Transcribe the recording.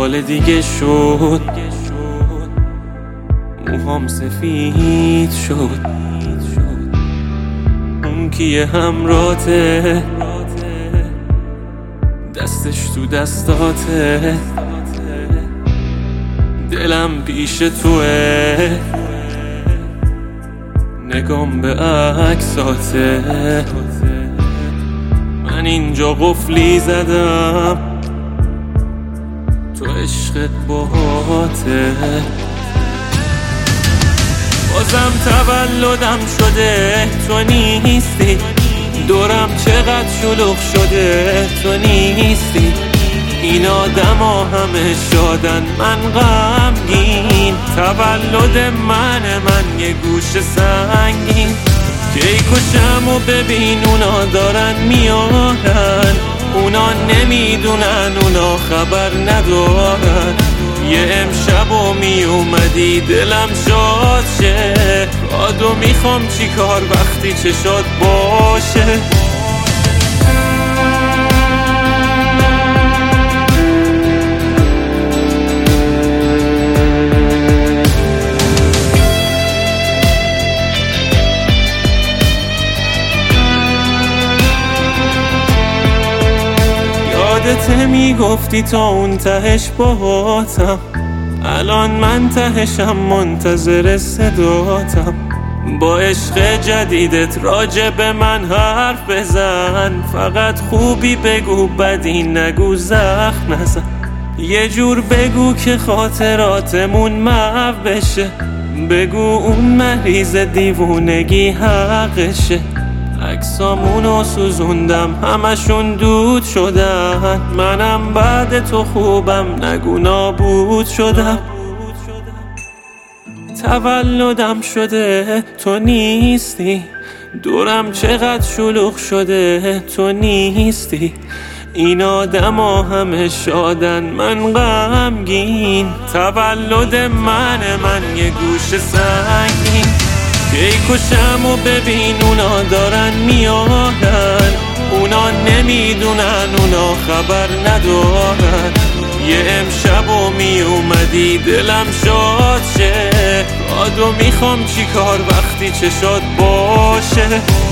سال دیگه شد، موهام سفید شد. اون کیه همراته، دستش تو دستاته، دلم پیش توه، نگام به عکساته. من اینجا قفلی زدم، تو عشقت باهاته. بازم تولدم شده، تو نیستی. دورم چقدر شلوغ شده، تو نیستی. این آدما همه شادن، من غمگین. تولد من یه گوش سنگین. کیکوشم و ببین اونا دارن میارن، اونا نمیدونن، اونا خبر ندارن. یه امشب و میومدی دلم شاد شه، کادو میخوام چی کار وقتی چشات باشه. یادته میگفتی تا اون تهش باهاتم، الان من تهشم منتظر صداتم. با عشق جدیدت راجع به من حرف بزن، فقط خوبی بگو بدی نگو، زخم نزن. یه جور بگو که خاطراتمون محو بشه، بگو اون مریض دیوونگی حقشه. عکسامونو سوزوندم همشون دود شدن، منم بعد تو خوبم نگو نابود شدم. تولدم شده، تو نیستی. دورم چقدر شلوغ شده، تو نیستی. این آدما همه شادن، من غمگین. تولد من یه گوش سنگین. کیکوشم و ببین اونا دارن میارن، اونا نمیدونن، اونا خبر ندارن. یه امشب و میومدی دلم شاد شه، کادو میخوام چی کار وقتی چشات باشه.